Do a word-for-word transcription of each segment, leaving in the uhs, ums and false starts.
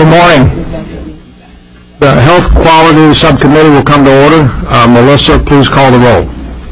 Good morning. The Health Quality Subcommittee will come to order. Uh, Melissa, please call the roll.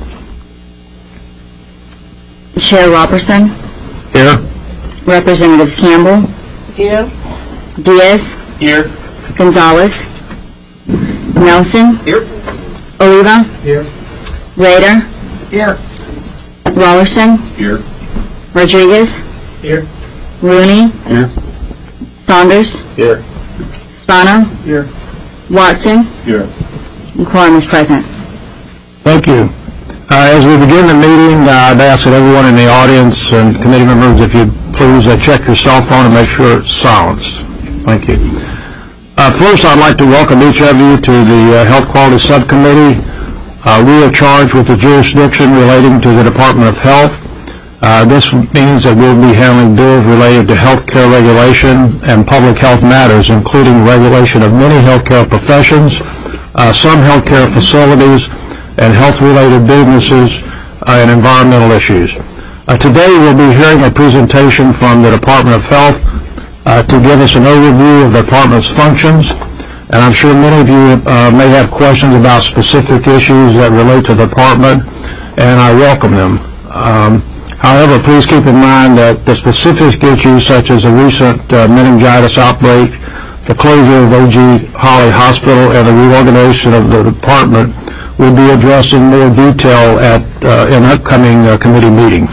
Chair Robertson. Here. Representatives Campbell. Here. Diaz. Here. Gonzalez. Nelson. Here. Oliva. Here. Rader. Here. Rollerson. Here. Rodriguez. Here. Rooney. Here. Saunders. Here. Spano. Here. Watson. Here. And quorum is present. Thank you. Uh, as we begin the meeting, uh, I'd ask that everyone in the audience and committee members, if you please uh, check your cell phone and make sure it's silenced. Thank you. Uh, first, I'd like to welcome each of you to the uh, Health Quality Subcommittee. Uh, we are charged with the jurisdiction relating to the Department of Health. Uh, this means that we'll be handling bills related to health care regulation and public health matters, including regulation of many healthcare professions, uh, some healthcare facilities, and health-related businesses uh, and environmental issues. Uh, today we'll be hearing a presentation from the Department of Health uh, to give us an overview of the department's functions, and I'm sure many of you uh, may have questions about specific issues that relate to the department, and I welcome them. Um, however, please keep in mind that the specific issues such as the recent uh, meningitis outbreak, the closure of O G Holly Hospital, and the reorganization of the department will be addressed in more detail at uh, in upcoming uh, committee meetings.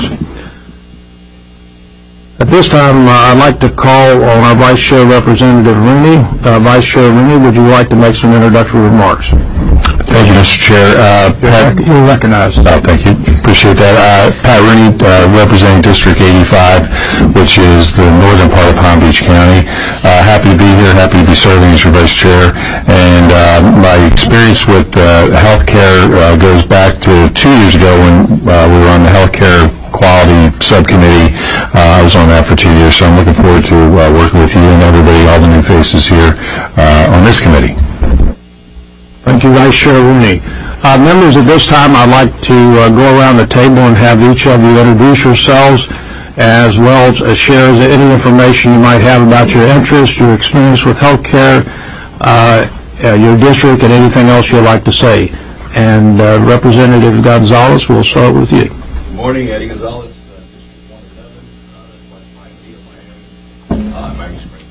At this time, uh, I'd like to call on our Vice Chair, Representative Rooney. Uh, Vice Chair Rooney, would you like to make some introductory remarks? Thank you, Mister Chair. Uh, Pat, you're recognized. Oh, thank you. Appreciate that. Uh, Pat Rooney, uh, representing District eighty-five, which is the northern part of Palm Beach County. Uh, happy to be here. Happy to be serving as your Vice Chair. And uh, my experience with uh, healthcare uh, goes back to two years ago when uh, we were on the Healthcare Quality Subcommittee. Uh, I was on that for two years, so I'm looking forward to uh, working with you and everybody, all the new faces here uh, on this committee. Thank you, Vice Chair Rooney. Uh, members, at this time, I'd like to uh, go around the table and have each of you introduce yourselves, as well as uh, share any information you might have about your interests, your experience with healthcare, uh, uh, your district, and anything else you'd like to say. And uh, Representative Gonzalez, we'll start with you. Good morning, Eddie Gonzalez, uh, District one eleven, uh, that's West Miami, Miami, uh, Miami Springs.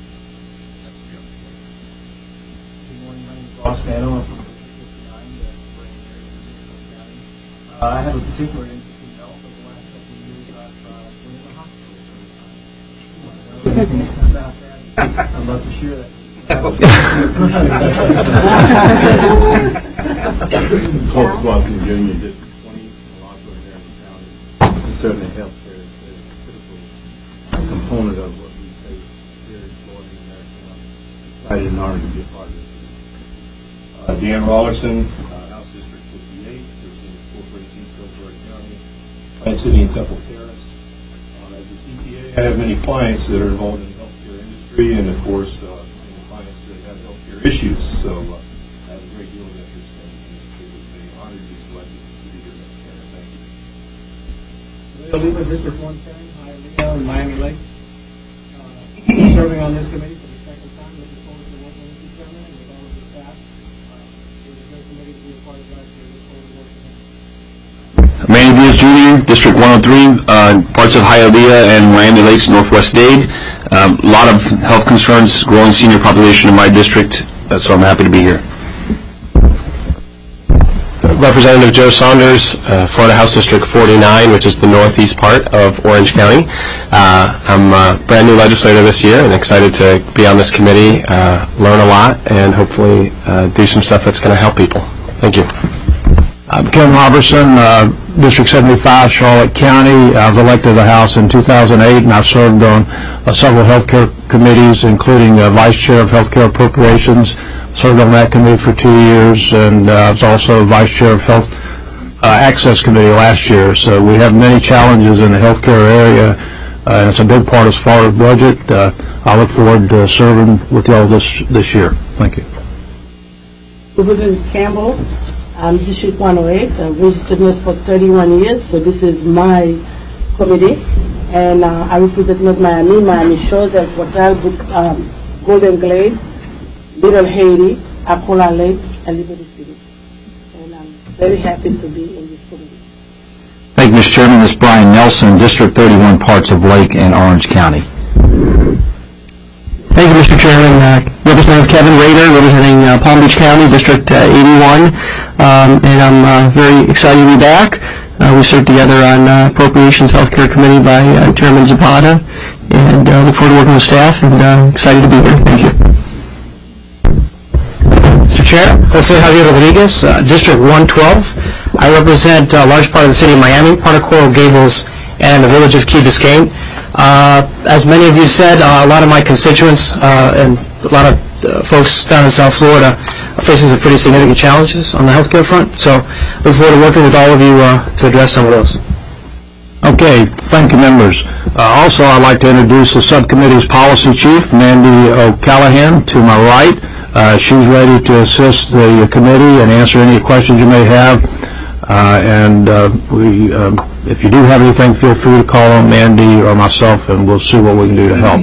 Good morning, my name is Ross Fano. I'm from District fifty-nine, the Spring area of District County. Uh, I have a particular interest in health. Over the last couple of years, I've uh, been in the hospital for a time. I want to know anything about that. I'd love to share that. Hope Watson Junior District twenty, Rockland, Marion County. And certainly healthcare is a critical component of what we face here in Florida and America. I'm excited and honored to be a part of this. Uh, Dan Rollerson, uh, House District fifty-eight, thirteen four forty-six, Hillsborough County, Pine City and Temple Terrace. Uh, as a C P A, I have many clients that are involved in the healthcare industry, and of course, uh, many clients that have healthcare issues. So uh, I have a great deal of interest in this. It was an honor to be selected to be here. Thank you. Oliva, District one ten, Hialeah, and Miami Lakes. Uh, serving on this committee for the second time. Looking forward to working with you, Chairman, and with all of the staff. Uh, it was a great committee to be a part of last year. Look forward to working with you. Manny Diaz Junior, District one oh three, uh, parts of Hialeah and Miami Lakes, Northwest Dade. A um, lot of health concerns, growing senior population in my district, uh, so I'm happy to be here. Representative Joe Saunders, uh, Florida House District forty-nine, which is the northeast part of Orange County. Uh, I'm a brand new legislator this year and excited to be on this committee, uh, learn a lot, and hopefully uh, do some stuff that's going to help people. Thank you. I'm Ken Robertson, uh, District seventy-five, Charlotte County. I was elected to the House in two thousand eight, and I've served on uh, several healthcare committees, including uh, Vice Chair of Healthcare Appropriations. Served on that committee for two years, and uh, I was also Vice Chair of Health uh, Access Committee last year. So we have many challenges in the healthcare area, uh, and it's a big part as far as budget. Uh, I look forward to serving with y'all this this year. Thank you. Representative Campbell. I'm District one oh eight. I've registered nurse for thirty-one years, so this is my committee. And uh, I represent North Miami, Miami Shores, and Portal, um, Golden Glade, Little Haiti, Apola Lake, and Liberty City. And I'm very happy to be in this committee. Thank you, Mister Chairman. This is Brian Nelson, District thirty-one, parts of Lake and Orange County. Thank you, Mister Chairman. Uh, Representative Kevin Rader, representing uh, Palm Beach County, District uh, eighty-one. Um, and I'm uh, very excited to be back. Uh, we served together on uh, Appropriations Healthcare Committee by uh, Chairman Zapata. And uh, look forward to working with staff, and uh, excited to be here. Thank you. Mister Chair, Jose Javier Rodriguez, uh, District one twelve. I represent a large part of the city of Miami, part of Coral Gables, and the village of Key Biscayne. Uh, as many of you said, uh, a lot of my constituents uh, and a lot of uh, folks down in South Florida are facing some pretty significant challenges on the healthcare front. So look forward to working with all of you uh, to address some of those. Okay, thank you, members. Uh, also, I'd like to introduce the subcommittee's policy chief, Mandy O'Callahan, to my right. Uh, she's ready to assist the committee and answer any questions you may have. Uh, and uh, we, um, if you do have anything, feel free to call on Mandy or myself, and we'll see what we can do to help.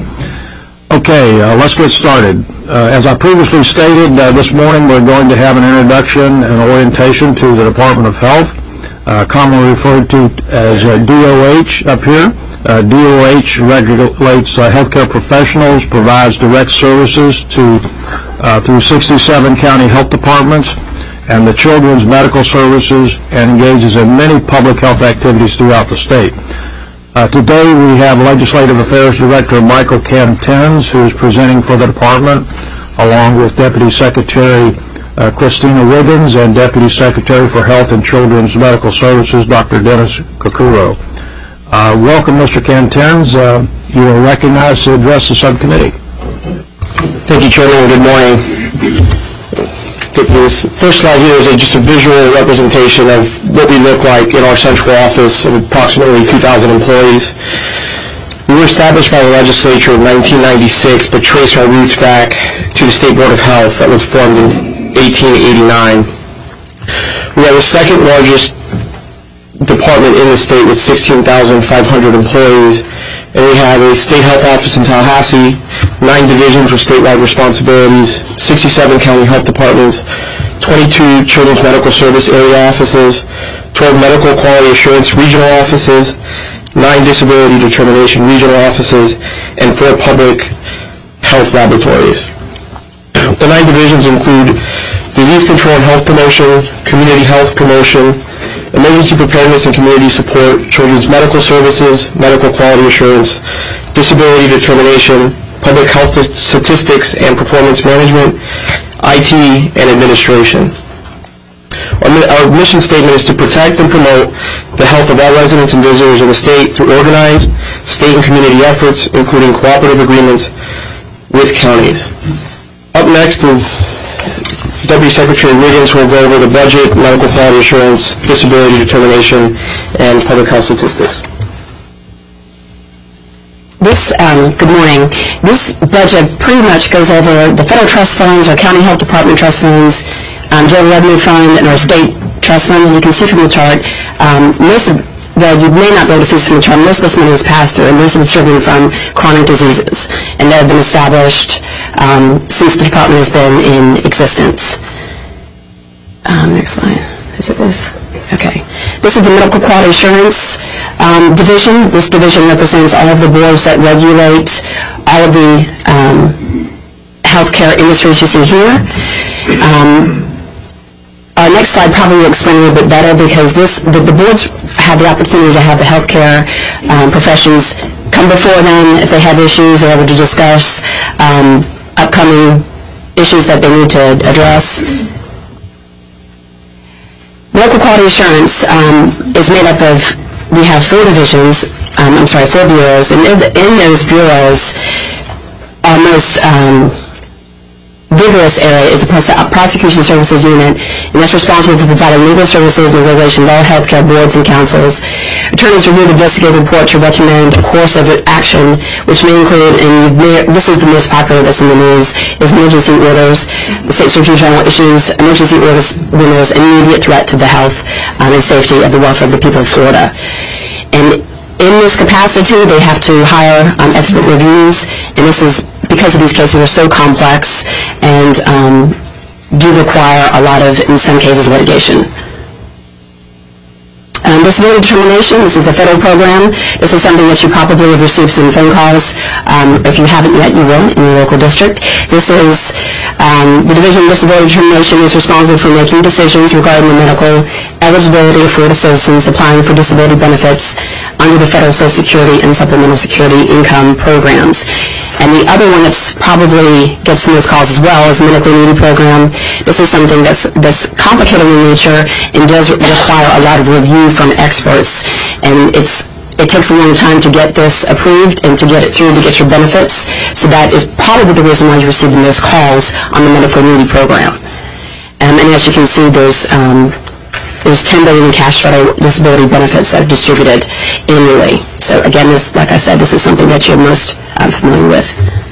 Okay, uh, let's get started. Uh, as I previously stated, uh, this morning we're going to have an introduction and orientation to the Department of Health, uh, commonly referred to as uh, D O H up here. Uh, D O H regulates uh, healthcare professionals, provides direct services to uh, through sixty-seven county health departments and the Children's Medical Services, and engages in many public health activities throughout the state. Uh, today we have Legislative Affairs Director Michael Cantens, who is presenting for the department, along with Deputy Secretary uh, Christina Wiggins and Deputy Secretary for Health and Children's Medical Services, Doctor Dennis Kokuro. Uh, welcome, Mister Cantens. Uh, you are recognized to address the subcommittee. Thank you, Chairman, and good morning. Good news. First slide here is a, just a visual representation of what we look like in our central office of approximately two thousand employees. We were established by the legislature in nineteen ninety-six, but trace our roots back to the State Board of Health that was formed in eighteen eighty-nine. We are the second largest department in the state with sixteen thousand five hundred employees, and we have a state health office in Tallahassee, nine divisions with statewide responsibilities, sixty-seven county health departments, twenty-two Children's Medical Service area offices, twelve Medical Quality Assurance regional offices, nine Disability Determination regional offices, and four public health laboratories. The nine divisions include disease control and health promotion, community health promotion, emergency preparedness and community support, children's medical services, medical quality assurance, disability determination, public health statistics and performance management, I T, and administration. Our, our mission statement is to protect and promote the health of all residents and visitors in the state through organized state and community efforts, including cooperative agreements with counties. Up next is Deputy Secretary Wiggins, who will go over the budget, medical quality assurance, disability determination, and public health statistics. This, um, good morning. This budget pretty much goes over the federal trust funds, our county health department trust funds, um, general revenue fund, and our state trust funds. And you can see from the chart, um, most of, well, you may not be able to see this from the chart, most of this money is passed through, and most of it's driven from chronic diseases, and that have been established um, since the department has been in existence. Um, next slide. Is it this? Okay. This is the Medical Quality Assurance um, Division. This division represents all of the boards that regulate all of the um, healthcare industries you see here. Um, our next slide probably will explain a little bit better, because this the, the boards have the opportunity to have the healthcare um, professions come before them if they have issues. They're able to discuss um, upcoming issues that they need to address. Medical Quality Assurance um, is made up of, we have four divisions, um, I'm sorry, four bureaus, and in, the, in those bureaus, our most um, vigorous area is the Prose- Prosecution Services Unit, and that's responsible for providing legal services and the regulation of all healthcare boards and councils. Attorneys review the investigative report to recommend a course of action, which may include, and may, this is the most popular that's in the news, is emergency orders, the state surgery general issues emergency orders when there's an immediate threat to the health um, and safety of the welfare of the people of Florida. And in this capacity, they have to hire um, expert reviews, and this is because of these cases are so complex and um, do require a lot of, in some cases, litigation. Um, disability determination, this is the federal program. This is something that you probably have received some phone calls. Um, if you haven't yet, you will in your local district. This is um, the Division of Disability Determination is responsible for making decisions regarding the medical eligibility of Florida citizens applying for disability benefits under the federal Social Security and Supplemental Security income programs. And the other one that's probably gets the most calls as well is the medically needy program. This is something that's, that's complicated in nature and does require a lot of review from experts. And it's, it takes a long time to get this approved and to get it through to get your benefits. So that is probably the reason why you receive the most calls on the medically needy program. Um, and as you can see, there's um, there's ten billion dollars in cash federal disability benefits that are distributed annually. So again, this, like I said, this is something that you're most uh, familiar with.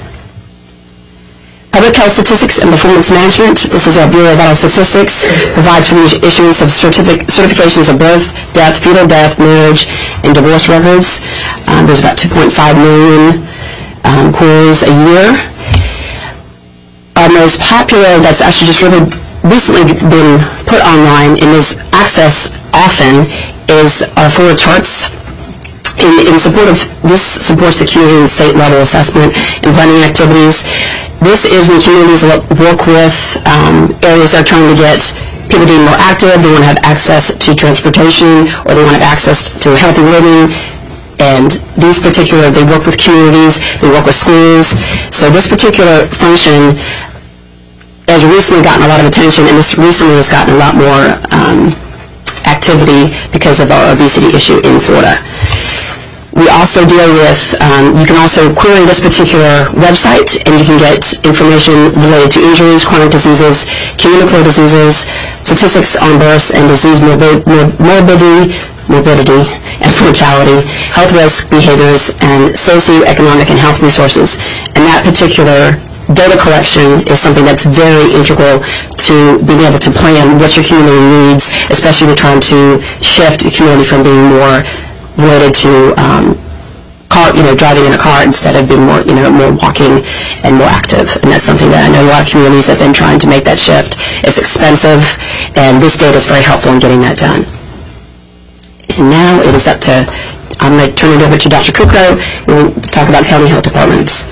Public Health Statistics and Performance Management. This is our Bureau of Vital Statistics. Provides for the issuance of certific certifications of birth, death, fetal death, marriage, and divorce records. Um, there's about two point five million um, queries a year. Our most popular, that's actually just really recently been put online and is accessed often, is our Florida charts. In, in support of this supports the community and state level assessment and planning activities. This is when communities work with um, areas that are trying to get people to be more active, they want to have access to transportation, or they want to have access to healthy living. And these particular, they work with communities, they work with schools. So this particular function has recently gotten a lot of attention, and this recently has gotten a lot more um, activity because of our obesity issue in Florida. We also deal with, um, you can also query this particular website, and you can get information related to injuries, chronic diseases, communicable diseases, statistics on births and disease morbi- mor- morbidity, morbidity and mortality, health risk behaviors, and socioeconomic and health resources. And that particular data collection is something that's very integral to being able to plan what your community needs, especially when trying to shift the community from being more related to um, car, you know, driving in a car instead of being more, you know, more walking and more active. And that's something that I know a lot of communities have been trying to make that shift. It's expensive, and this data is very helpful in getting that done. And now it is up to, I'm going to turn it over to Doctor Kukrow, who will talk about county health departments.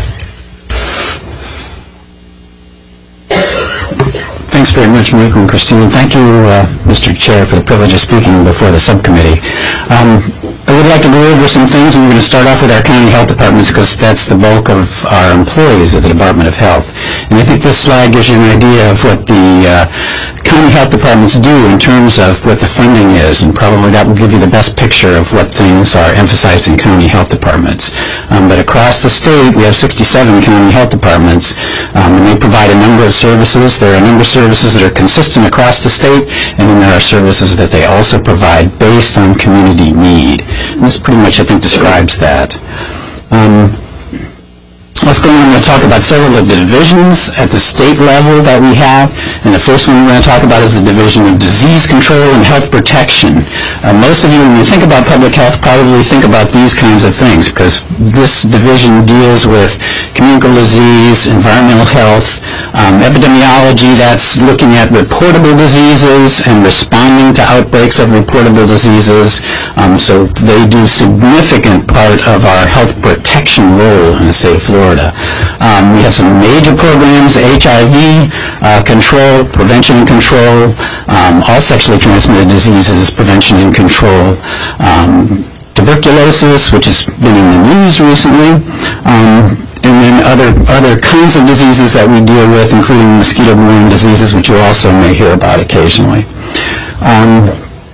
Thanks very much, Mariko and Christine. Thank you, uh, Mister Chair, for the privilege of speaking before the subcommittee. Um, I would like to go over some things, and we're going to start off with our county health departments because that's the bulk of our employees at the Department of Health. And I think this slide gives you an idea of what the uh, county health departments do in terms of what the funding is, and probably that will give you the best picture of what things are emphasized in county health departments. Um, but across the state, we have sixty-seven county health departments, um, and they provide a number of services. There are a number of services that are consistent across the state, and then there are services that they also provide based on community need. And this pretty much, I think, describes that. Um, Let's go on and talk about several of the divisions at the state level that we have. And the first one we're going to talk about is the Division of Disease Control and Health Protection. Uh, most of you, when you think about public health, probably think about these kinds of things because this division deals with communicable disease, environmental health, um, epidemiology, that's looking at reportable diseases and responding to outbreaks of reportable diseases. Um, so they do significant part of our health protection role in the state of Florida. Um, we have some major programs, H I V uh, control, prevention and control, um, all sexually transmitted diseases, prevention and control, um, tuberculosis, which has been in the news recently, um, and then other other kinds of diseases that we deal with, including mosquito-borne diseases, which you also may hear about occasionally. Um,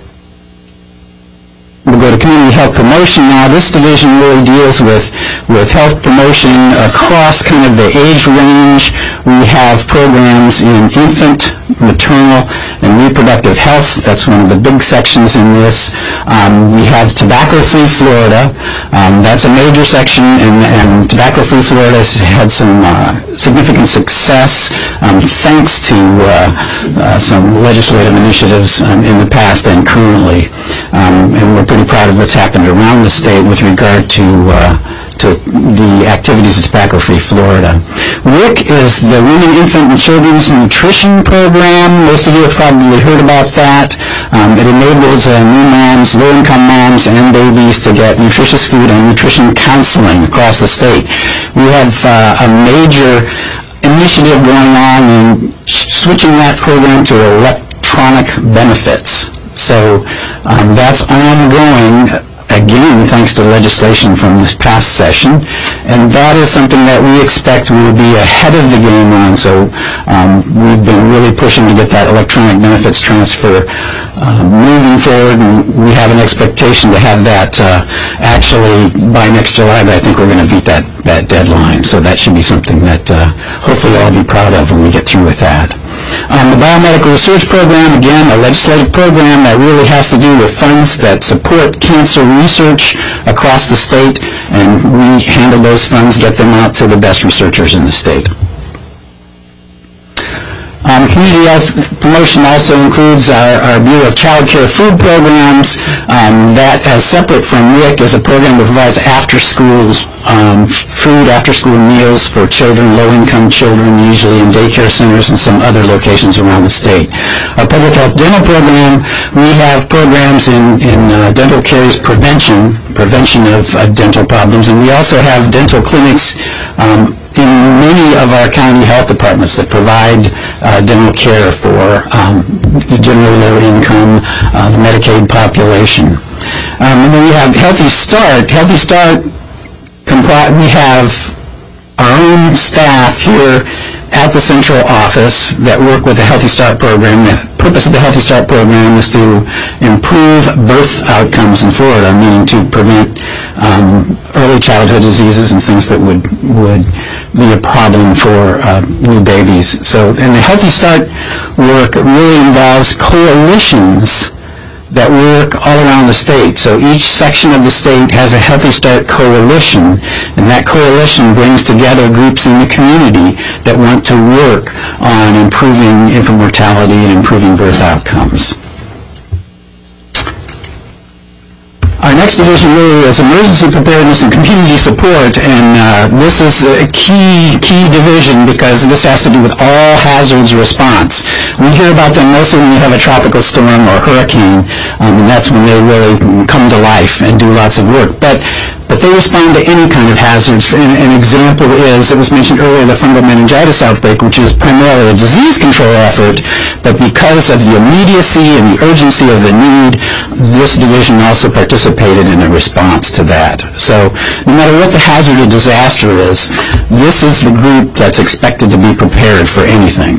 We'll go to community health promotion now. This division really deals with, with health promotion across kind of the age range. We have programs in infant, maternal, and reproductive health. That's one of the big sections in this. Um, we have Tobacco-Free Florida. Um, that's a major section, and, and Tobacco-Free Florida has had some uh, significant success um, thanks to uh, uh, some legislative initiatives um, in the past and currently. Um, and we're pretty proud of what's happened around the state with regard to uh, to the activities of Tobacco-Free Florida. W I C is the Women, Infant, and Children's Nutrition Program. Most of you have probably heard about that. Um, it enables uh, new moms, low-income moms, and babies to get nutritious food and nutrition counseling across the state. We have uh, a major initiative going on in switching that program to electronic benefits. So um, that's ongoing, again, thanks to legislation from this past session. And that is something that we expect we will be ahead of the game on. So um, we've been really pushing to get that electronic benefits transfer uh, moving forward. And we have an expectation to have that uh, actually by next July, but I think we're going to beat that, that deadline. So that should be something that uh, hopefully I'll be proud of when we get through with that. Um, the Biomedical Research Program, again, a legislative program that really has to do with funds that support cancer research across the state, and we handle those funds, get them out to the best researchers in the state. Um, community health promotion also includes our, our Bureau of Child Care Food Programs. Um, that, as separate from W I C, is a program that provides after-school um, food, after-school meals for children, low-income children, usually in daycare centers and some other locations around the state. Our public health dental program, we have programs in, in uh, dental caries prevention, prevention of uh, dental problems, and we also have dental clinics um, in many of our county health departments that provide uh, dental care for um, generally low income, uh, the Medicaid population. Um, and then we have Healthy Start. Healthy Start, compri- we have our own staff here at the central office that work with the Healthy Start program. The purpose of the Healthy Start program is to improve birth outcomes in Florida, meaning to prevent um, early childhood diseases and things that would would be a problem for uh, new babies. So, and the Healthy Start work really involves coalitions that work all around the state. So each section of the state has a Healthy Start coalition, and that coalition brings together groups in the community that want to work on improving infant mortality and improving birth outcomes. Our next division really is emergency preparedness and community support, and uh, this is a key, key division because this has to do with all hazards response. We hear about them mostly when you have a tropical storm or hurricane, um, and that's when they really come to life and do lots of work. But but they respond to any kind of hazards. An, an example is, it was mentioned earlier, the fungal meningitis outbreak, which is primarily a disease control effort, but because of the immediacy and the urgency of the need, this division also participated in the response to that. So no matter what the hazard or disaster is, this is the group that's expected to be prepared for anything.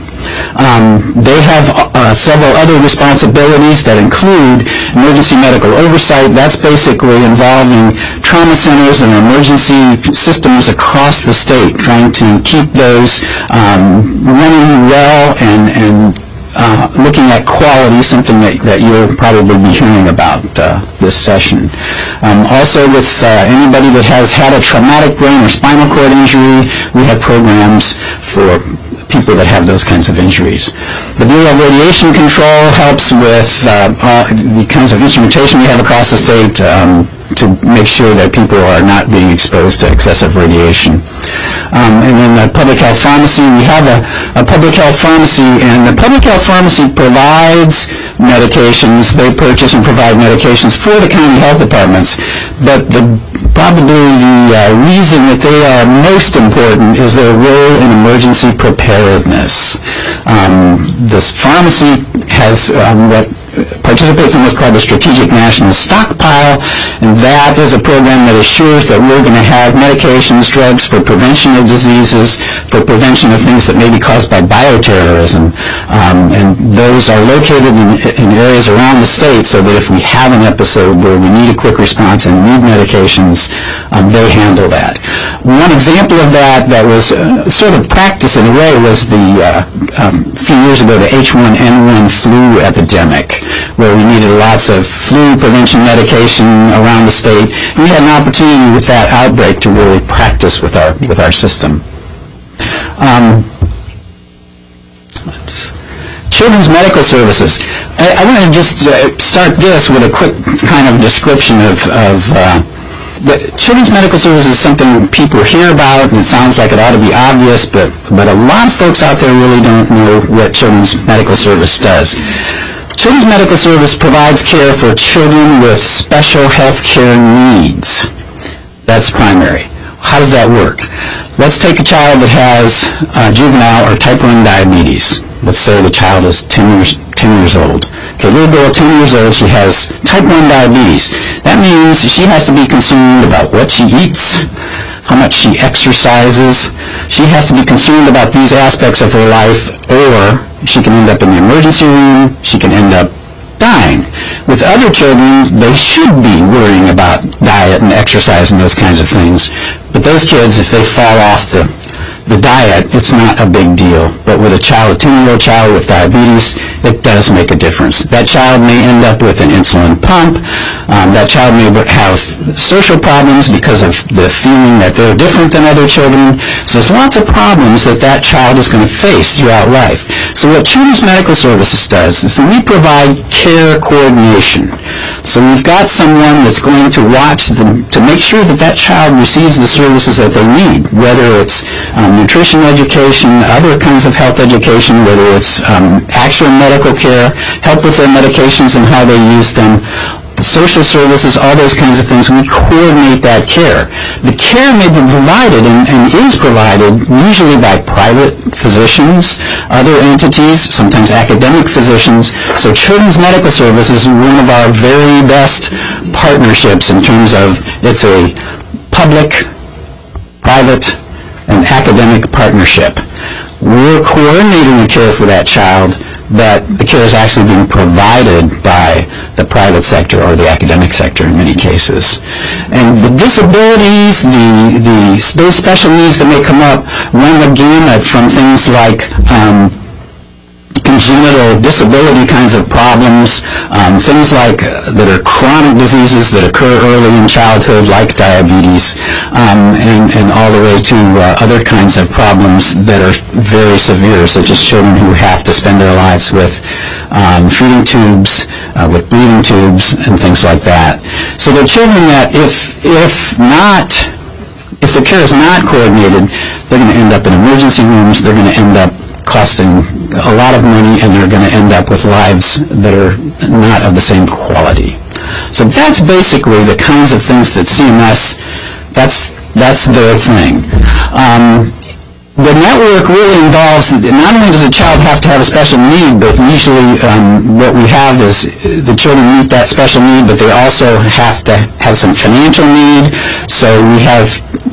Um, they have uh, several other responsibilities that include emergency medical oversight. That's basically involving trauma centers and emergency systems across the state, trying to keep those um, running well and, and uh, looking at quality, something that, that you'll probably be hearing about uh, this session. Um, also, with uh, anybody that has had a traumatic brain or spinal cord injury, we have programs for people that have those kinds of injuries. The Bureau of Radiation Control helps with uh, all the kinds of instrumentation we have across the state um, to make sure that people are not being exposed to excessive radiation. Um, and then the public health pharmacy, we have a, a public health pharmacy, and the public health pharmacy provides medications. They purchase and provide medications for the county health departments, but the probably the uh, reason that they are most important is their role in emergency preparedness. Um, this pharmacy has um, what participates in what's called the Strategic National Stockpile, and that is a program that assures that we're going to have medications, drugs for prevention of diseases, for prevention of things that may be caused by bioterrorism, um, and those are located in, in areas around the state so that if we have an episode where we need a quick response and need medications, um, they handle that. One example of that that was uh, sort of practice in a way was the uh, um, a few years ago the H one N one flu epidemic, where we needed lots of flu prevention medication around the state. And we had an opportunity with that outbreak to really practice with our with our system. Um, let's, Children's Medical Services. I, I want to just uh, start this with a quick kind of description of, of uh, the Children's Medical Service is something people hear about, and it sounds like it ought to be obvious, but, but a lot of folks out there really don't know what Children's Medical Service does. Children's Medical Service provides care for children with special health care needs. That's primary. How does that work? Let's take a child that has uh, juvenile or type one diabetes. Let's say the child is ten years, ten years old. Okay, little girl, ten years old, she has type one diabetes. That means she has to be concerned about what she eats, how much she exercises. She has to be concerned about these aspects of her life, or she can end up in the emergency room, she can end up dying. With other children, they should be worrying about diet and exercise and those kinds of things. But those kids, if they fall off the the diet, it's not a big deal. But with a child, a ten-year-old child with diabetes, it does make a difference. That child may end up with an insulin pump. Um, that child may have social problems because of the feeling that they're different than other children. So there's lots of problems that that child is going to face throughout life. So what Children's Medical Services does is we provide care coordination. So we've got someone that's going to watch them to make sure that that child receives the services that they need, whether it's um, nutrition education, other kinds of health education, whether it's um, actual medical care, help with their medications and how they use them, social services, all those kinds of things. We coordinate that care. The care may be provided and, and is provided usually by private physicians, other entities, sometimes academic physicians. So Children's Medical Services is one of our very best partnerships in terms of it's a public, private, and academic partnership. We're coordinating the care for that child, but the care is actually being provided by the private sector or the academic sector in many cases. And the disabilities, the, the those special needs that may come up run the gamut from things like um, congenital disability kinds of problems, um, things like uh, that are chronic diseases that occur early in childhood, like diabetes, um, and, and all the way to uh, other kinds of problems that are very severe, such as children who have to spend their lives with um, feeding tubes, uh, with breathing tubes, and things like that. So they're children that, if if not, if the care is not coordinated, they're going to end up in emergency rooms. They're going to end up costing a lot of money, and they're going to end up with lives that are not of the same quality. So that's basically the kinds of things that C M S, that's that's their thing. Um, the network really involves, not only does a child have to have a special need, but usually um, what we have is the children meet that special need, but they also have to have some financial need. So we have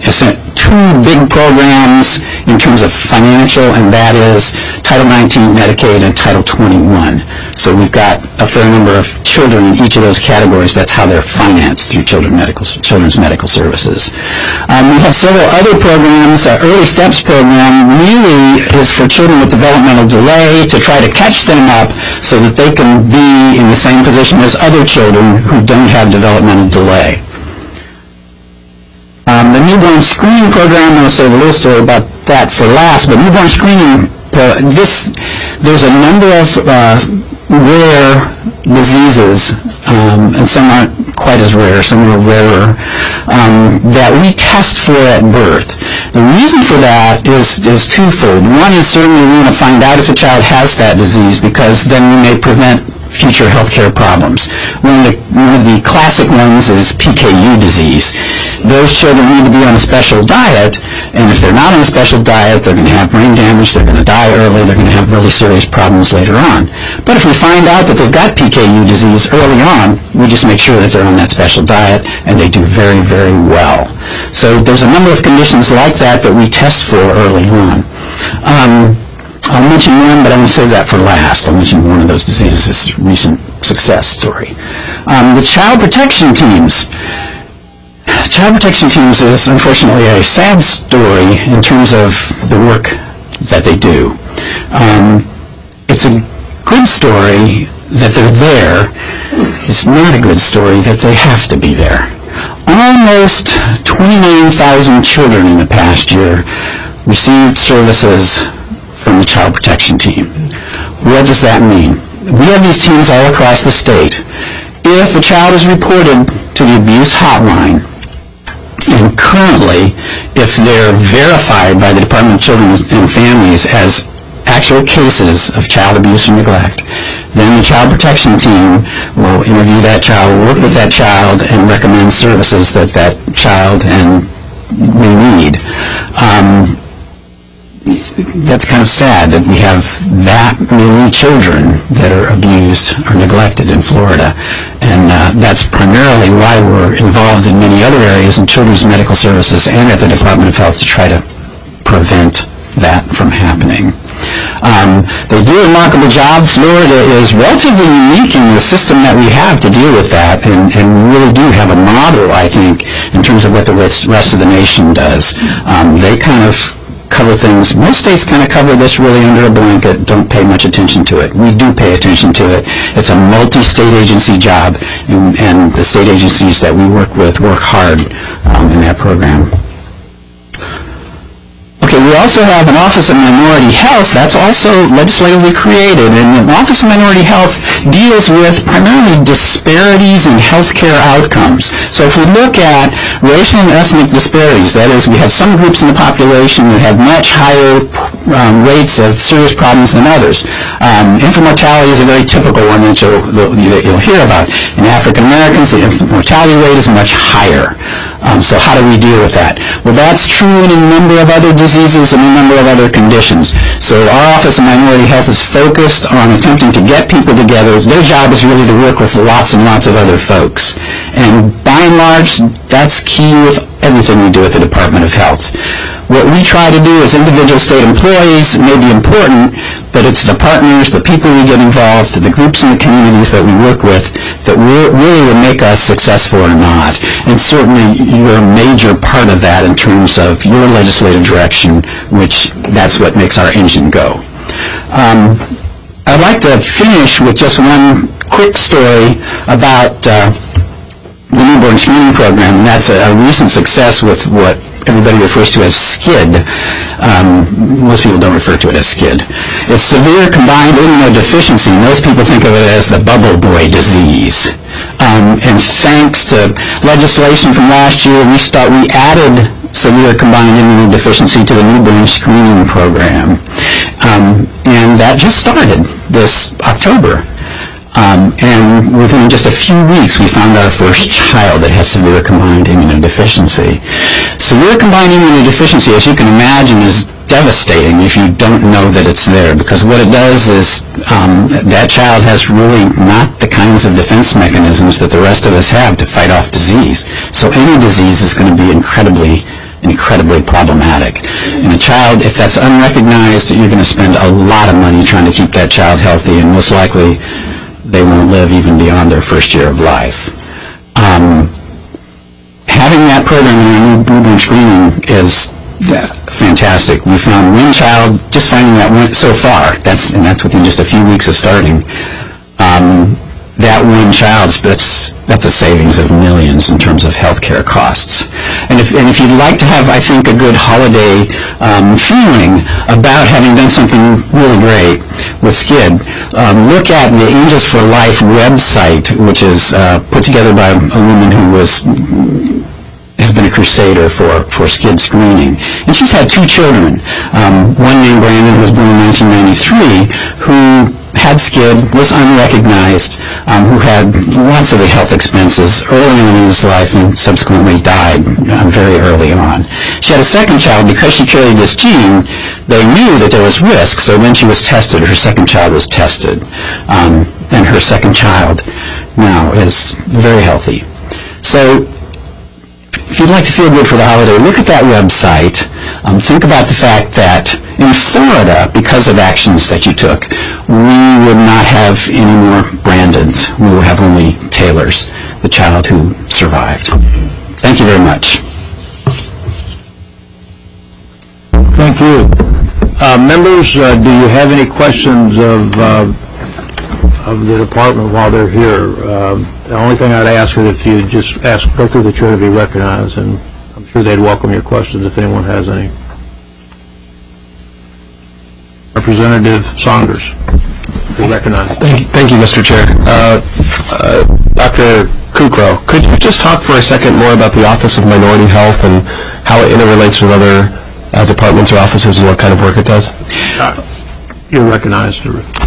two big programs in terms of financial, and that is Title nineteen Medicaid and Title twenty-one. So we've got a fair number of children in each of those categories. That's how they're financed through Children Medical, Children's Medical Services. Um, we have several other programs. Our Early Steps program really is for children with developmental delay, to try to catch them up so that they can be in the same position as other children who don't have developmental delay. Um, the newborn screening program, I'll say a little story about that for last, but newborn screening, uh, this, there's a number of uh, rare diseases, um, and some aren't quite as rare, some are rarer, um, that we test for at birth. The reason for that is, is twofold. One is certainly we want to find out if a child has that disease, because then we may prevent future health care problems. One of, the, one of the classic ones is P K U disease. Those children need to be on a special diet, and if they're not on a special diet, they're going to have brain damage, they're going to die early, they're going to have really serious problems later on. But if we find out that they've got P K U disease early on, we just make sure that they're on that special diet, and they do very, very well. So there's a number of conditions like that that we test for early on. Um, I'll mention one, but I'm going to save that for last. I'll mention one of those diseases, this recent success story. Um, the child protection teams. Child protection teams is unfortunately a sad story in terms of the work that they do. Um, it's a good story that they're there. It's not a good story that they have to be there. Almost twenty-nine thousand children in the past year received services from the child protection team. What does that mean? We have these teams all across the state. If a child is reported to the abuse hotline, And currently, if they're verified by the Department of Children and Families as actual cases of child abuse or neglect, then the Child Protection Team will interview that child, work with that child, and recommend services that that child and may need. Um, that's kind of sad that we have that many children that are abused or neglected in Florida, and uh, that's primarily why we're involved in many other areas in children's medical services and at the Department of Health to try to prevent that from happening. Um, they do a remarkable job. Florida is relatively unique in the system that we have to deal with that, and, and we really do have a model, I think, in terms of what the rest, rest of the nation does. Um, they kind of cover things. Most states kind of cover this really under a blanket, don't pay much attention to it. We do pay attention to it. It's a multi-state agency job, and, and the state agencies that we work with work hard um, in that program. Okay, we also have an Office of Minority Health that's also legislatively created, and the Office of Minority Health deals with primarily disparities in healthcare outcomes. So if we look at racial and ethnic disparities, that is, we have some groups in the population that have much higher um, rates of serious problems than others. Um, infant mortality is a very typical one that you'll, that you'll hear about. In African Americans, the infant mortality rate is much higher. Um, so how do we deal with that? Well, that's true in a number of other diseases and a number of other conditions. So our Office of Minority Health is focused on attempting to get people together. Their job is really to work with lots and lots of other folks. And by and large, that's key with everything we do at the Department of Health. What we try to do as individual state employees may be important, but it's the partners, the people we get involved, the groups in the communities that we work with that really will make us successful or not. And certainly you're a major part of that in terms of your legislative direction, which that's what makes our engine go. Um, I'd like to finish with just one quick story about uh, the newborn screening program, and that's a, a recent success with what everybody refers to as SCID. Um, most people don't refer to it as SCID. It's severe combined immunodeficiency. Most people think of it as the bubble boy disease. Um, and thanks to legislation from last year, we start we added severe combined immunodeficiency to the newborn screening program, um, and that just started this October. Um, and within just a few weeks, we found our first child that has severe combined immunodeficiency. Severe combined immunodeficiency, as you can imagine, is devastating if you don't know that it's there, because what it does is um, that child has really not the kinds of defense mechanisms that the rest of us have to fight off disease. So any disease is going to be incredibly incredibly problematic. And a child, if that's unrecognized, you're going to spend a lot of money trying to keep that child healthy, and most likely they won't live even beyond their first year of life. Um, having that program in our newborn screening is uh, fantastic. We found one child, just finding that one so far, that's, and that's within just a few weeks of starting, um, that one child, that's, that's a savings of millions in terms of healthcare costs. And if, and if you'd like to have, I think, a good holiday um, feeling about having done something really great with SCID, um, look at the Angels for Life website, which is uh, put together by a woman who was has been a crusader for, for SCID screening. And she's had two children. Um, one named Brandon, who was born in nineteen ninety-three, who had SCID, was unrecognized, um, who had lots of the health expenses early on in his life and subsequently died um, very early on. She had a second child. Because she carried this gene, they knew that there was risk, so then she was tested. Her second child was tested. Um, and her second child now is very healthy. So if you'd like to feel good for the holiday, look at that website. Um, think about the fact that in Florida, because of actions that you took, we would not have any more Brandons. We will have only Taylors, the child who survived. Thank you very much. Thank you. Uh, members, uh, do you have any questions of uh, of the department while they're here? Uh, the only thing I'd ask is if you just ask, go through the chair to be recognized, and I'm sure they'd welcome your questions if anyone has any. Representative Saunders, be recognized. Thank you, thank you, Mister Chair. Uh, uh, Doctor Kukrow, could you just talk for a second more about the Office of Minority Health and how it interrelates with other uh, departments or offices and what kind of work it does? Uh, you're recognized.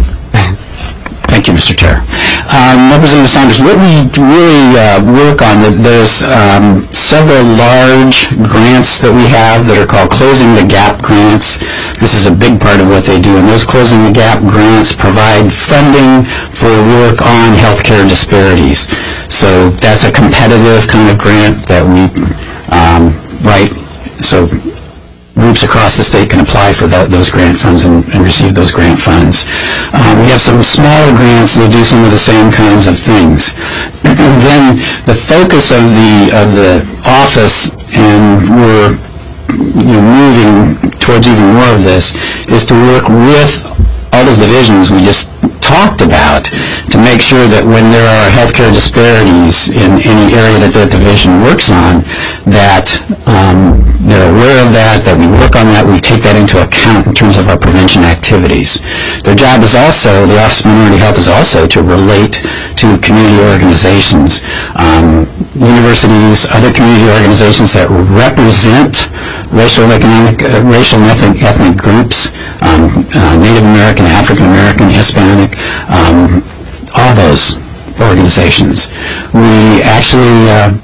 Thank you, Mister Chair. Um, Representative Saunders, what we really uh, work on, there's um, several large grants that we have that are called Closing the Gap grants. This is a big part of what they do, and those Closing the Gap grants provide funding for work on healthcare disparities. So that's a competitive kind of grant that we um, write. So groups across the state can apply for that, those grant funds and, and receive those grant funds. Um, we have some smaller grants that do some of the same kinds of things. Then the focus of the of the office, and we're you know, moving towards even more of this, is to work with all those divisions we just talked about to make sure that when there are healthcare disparities in any area that that division works on, that um, they're aware of that, that we work on that, we take that into account in terms of our prevention activities. Their job is also, the Office of Minority Health is also to relate to community organizations, um, universities, other community organizations that represent racial, economic, uh, racial and ethnic, ethnic groups, um, uh, Native American, African American, Hispanic, um, all those organizations. We actually, uh,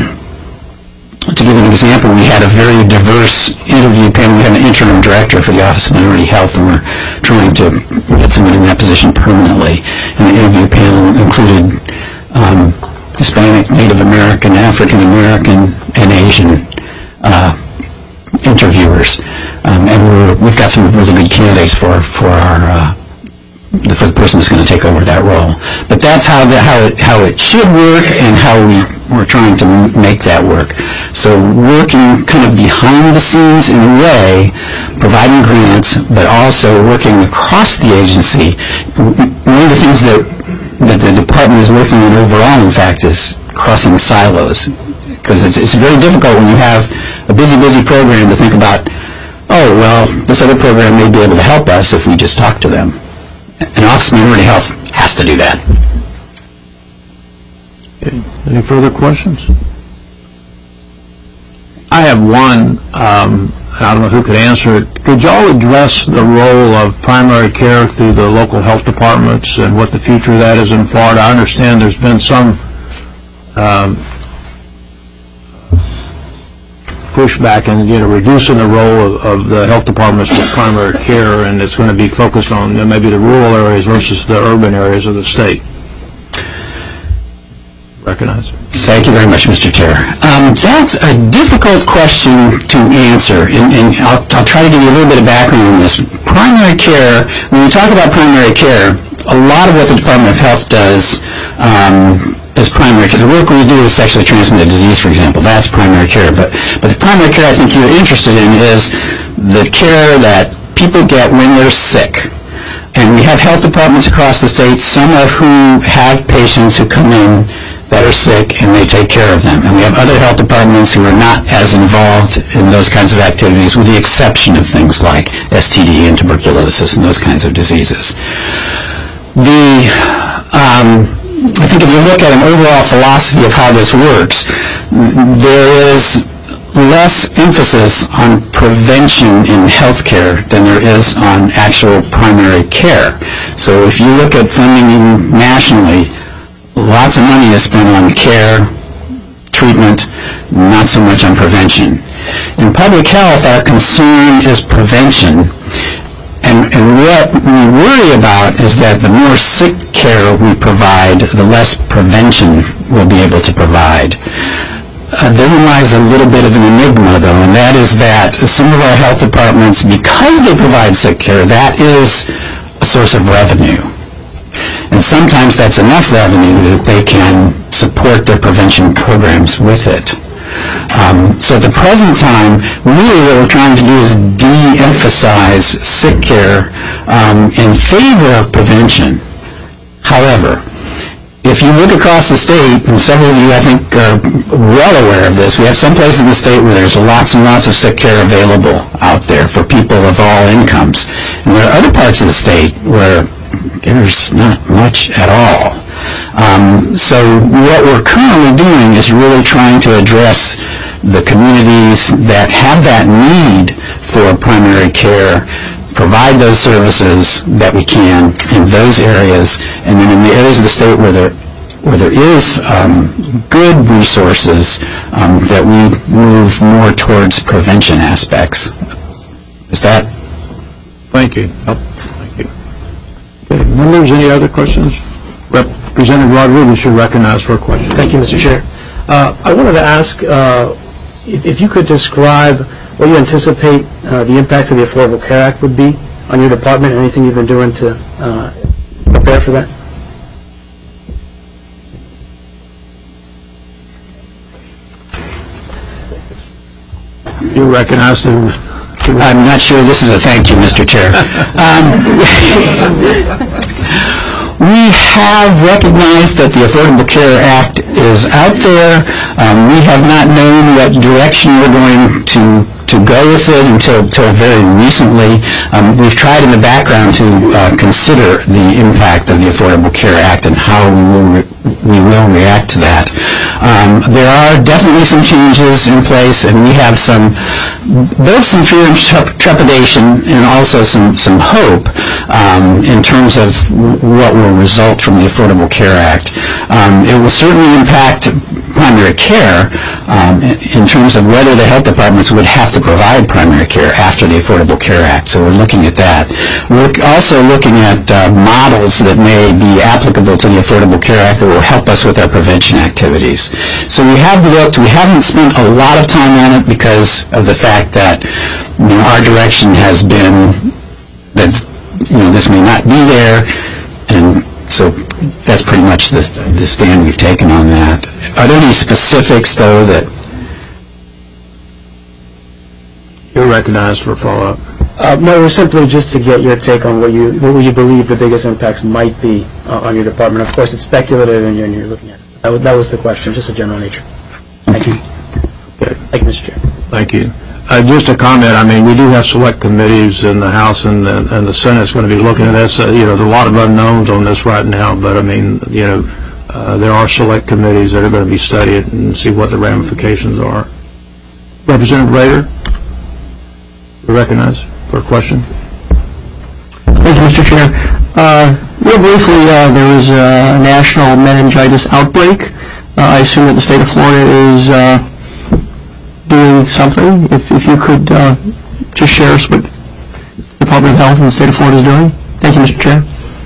to give an example, we had a very diverse interview panel. We had an interim director for the Office of Minority Health, and we're trying to get someone in that position permanently. And the interview panel included um, Hispanic, Native American, African American, and Asian uh, interviewers. Um, and we're, we've got some really good candidates for, for our uh, the, for the person who's going to take over that role. But that's how the, how it how it should work, and how we we're trying to m- make that work. So working kind of behind the scenes in a way, providing grants, but also working across the agency. One of the things that that the department is working on overall, in fact, is crossing silos, because it's it's very difficult when you have a busy busy program to think about, oh well, this other program may be able to help us if we just talk to them. And Office of Minority Health has to do that. Okay. Any further questions? I have one. Um, I don't know who could answer it. Could y'all address the role of primary care through the local health departments and what the future of that is in Florida? I understand there's been some um, pushback in you know, reducing the role of, of the health departments with primary care, and it's going to be focused on you know, maybe the rural areas versus the urban areas of the state. Recognize. Thank you very much, Mister Chair. Um, that's a difficult question to answer, and, and I'll, I'll try to give you a little bit of background on this. Primary care, when we talk about primary care, a lot of what the Department of Health does um, is primary care. The work we do with sexually transmitted disease, for example, that's primary care. But, but the primary care I think you're interested in is the care that people get when they're sick. And we have health departments across the state, some of whom have patients who come in that are sick, and they take care of them. And we have other health departments who are not as involved in those kinds of activities, with the exception of things like S T D and tuberculosis and those kinds of diseases. The, um, I think if you look at an overall philosophy of how this works, there is less emphasis on prevention in healthcare than there is on actual primary care. So if you look at funding nationally, lots of money is spent on care, treatment, not so much on prevention. In public health, our concern is prevention. And, and what we worry about is that the more sick care we provide, the less prevention we'll be able to provide. Uh, therein lies a little bit of an enigma, though, and that is that some of our health departments, because they provide sick care, that is a source of revenue. And sometimes that's enough revenue that they can support their prevention programs with it. Um, so at the present time, really what we're trying to do is de-emphasize sick care um, in favor of prevention. However, if you look across the state, and several of you I think are well aware of this, we have some places in the state where there's lots and lots of sick care available out there for people of all incomes. And there are other parts of the state where there's not much at all. Um, so what we're currently doing is really trying to address the communities that have that need for primary care, provide those services that we can in those areas, and then in the areas of the state where there where there is um, good resources, um, that we move more towards prevention aspects. Is that? Thank you. Thank you. Okay, members, any other questions? Representative Rodriguez, you're recognized for a question. Thank you, Mister Chair. Uh, I wanted to ask uh, if, if you could describe what you anticipate uh, the impacts of the Affordable Care Act would be on your department, anything you've been doing to uh, prepare for that? You recognize the... I'm not sure this is a thank you, Mister Chair. Um, we have recognized that the Affordable Care Act is out there. Um, we have not known what direction we're going to to go with it until, until very recently. Um, we've tried in the background to uh, consider the impact of the Affordable Care Act and how we will, re we will react to that. Um, there are definitely some changes in place, and we have some, both some fear and trepidation and also some, some hope um, in terms of what will result from the Affordable Care Act. Um, it will certainly impact primary care um, in terms of whether the health departments would have to provide primary care after the Affordable Care Act. So we're looking at that. We're also looking at uh, models that may be applicable to the Affordable Care Act that will help us with our prevention activities. So we have looked, we haven't spent a lot of time on it because of the fact that, you know, our direction has been that, you know, this may not be there, and so that's pretty much the, the stand we've taken on that. Are there any specifics, though, that... You're recognized for a follow-up. Uh, no, it was simply just to get your take on what you what you believe the biggest impacts might be uh, on your department. Of course, it's speculative, and you're, and you're looking at it. That was, that was the question, just a general nature. Thank you. Okay. Thank you, Mister Chair. Thank you. Uh, just a comment. I mean, we do have select committees in the House, and, and, and the Senate's going to be looking at this. Uh, you know, there's a lot of unknowns on this right now, but I mean, you know, uh, there are select committees that are going to be studied and see what the ramifications are. Representative Rader, you recognize for a question. Thank you, Mister Chair. Uh, real briefly, uh, there was a national meningitis outbreak. Uh, I assume that the state of Florida is uh, doing something. If, if you could uh, just share us what the Department of Health in the state of Florida is doing. Thank you, Mister Chair.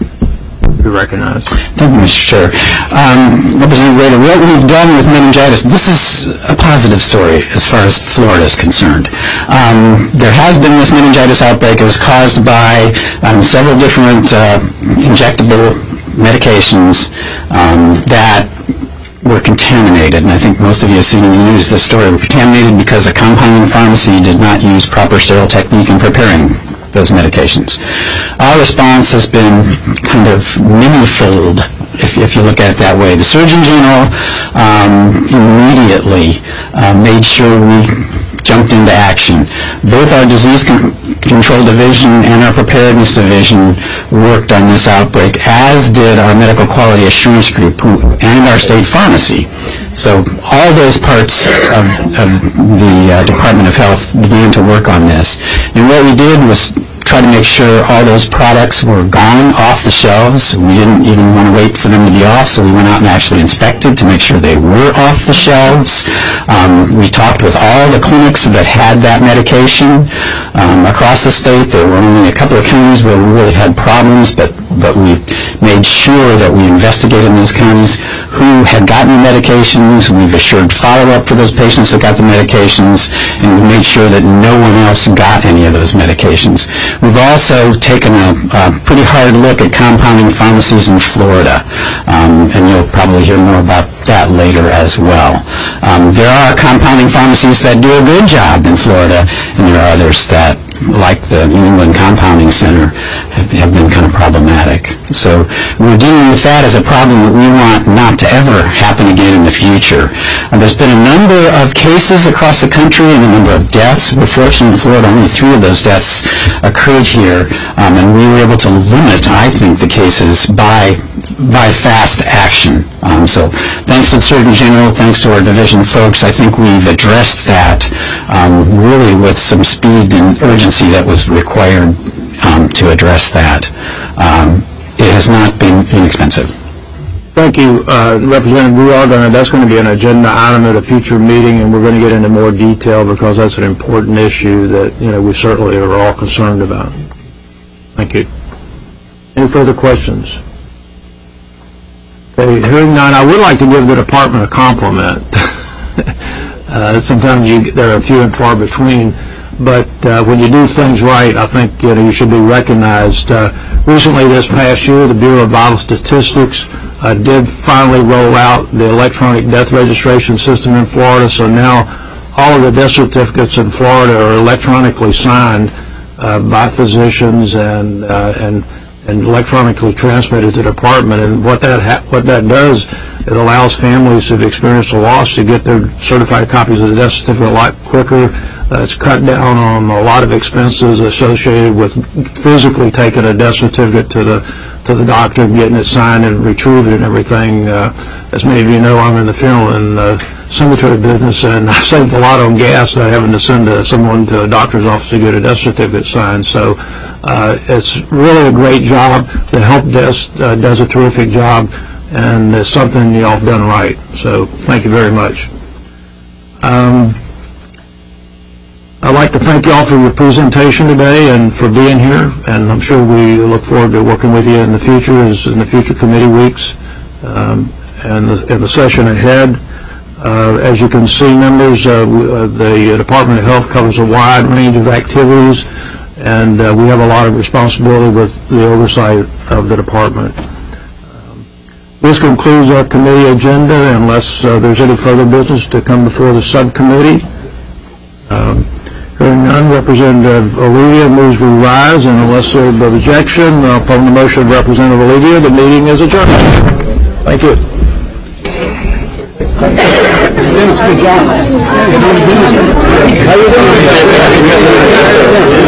You recognize. Thank you, Mister Chair. Um, Representative Rader, what we've done with meningitis, this is a positive story as far as Florida is concerned. Um, there has been this meningitis outbreak. It was caused by um, several different uh, injectable medications um, that were contaminated, and I think most of you have seen in the news this story. Were contaminated because a compounding pharmacy did not use proper sterile technique in preparing those medications. Our response has been kind of mini-fold, if, if you look at it that way. The Surgeon General um, immediately uh, made sure we jumped into action. Both our Disease con Control Division and our Preparedness Division worked on this outbreak, as did our Medical Quality Assurance Group who, and our state pharmacy. So all those parts of, of the uh, Department of Health began to work on this. And what we did was try to make sure all those products were gone off the shelves. We didn't even want to wait for them to be off, so we went out and actually inspected to make sure they were off the shelves. Um, we talked with all the clinics that had that medication um, across the state. There were only a couple of counties where we really had problems, but, but we made sure that we investigated in those counties who had gotten the medications. We've assured follow-up for those patients that got the medications, and we made sure that no one else got any of those medications. We've also taken a, a pretty hard look at compounding pharmacies in Florida, um, and you'll probably hear more about that later as well. Um, there are compounding pharmacies that do a good job in Florida, and there are others that, like the New England Compounding Center, have, have been kind of problematic. So we're dealing with that as a problem that we want not to ever happen again in the future. And there's been a number of cases across the country and a number of deaths. We're fortunate in Florida, only three of those deaths occurred here, um, and we were able to limit, I think, the cases by by fast action. Um, so thanks to the Surgeon General, thanks to our division folks, I think we've addressed that um, really with some speed and urgency that was required um, to address that. Um, it has not been inexpensive. Thank you, uh, Representative. We are going to, that's going to be an agenda item at a future meeting, and we're going to get into more detail because that's an important issue that, you know, we certainly are all concerned about. Thank you. Any further questions? Okay, hearing none, I would like to give the department a compliment. uh, sometimes you, there are few and far between, but uh, when you do things right, I think you know you should be recognized. Uh, recently, this past year, the Bureau of Vital Statistics uh, did finally roll out the electronic death registration system in Florida, so now all of the death certificates in Florida are electronically signed uh, by physicians and uh, and and electronically transmitted to the department. And what that ha what that does, it allows families who've experienced a loss to get their certified copies of the death certificate a lot quicker. Uh, it's cut down on a lot of expenses associated with physically taking a death certificate to the to the doctor and getting it signed and retrieved and everything. Uh, as many of you know, I'm in the funeral and uh, cemetery business, and I saved a lot on gas not having to send uh, someone to a doctor's office to get a death certificate signed. So uh, it's really a great job. The help desk uh, does a terrific job, and it's something y'all have done right. So thank you very much. Um, I'd like to thank you all for your presentation today and for being here, and I'm sure we look forward to working with you in the future, as in the future committee weeks um, and the, in the session ahead. Uh, as you can see, members, uh, uh, the Department of Health covers a wide range of activities, and uh, we have a lot of responsibility with the oversight of the department. Um, this concludes our committee agenda, unless uh, there's any further business to come before the subcommittee. Um, Hearing none, Representative Olivia moves we rise, and unless there's objection, upon the motion of Representative Olivia, the meeting is adjourned. Thank you. Good job. How you doing?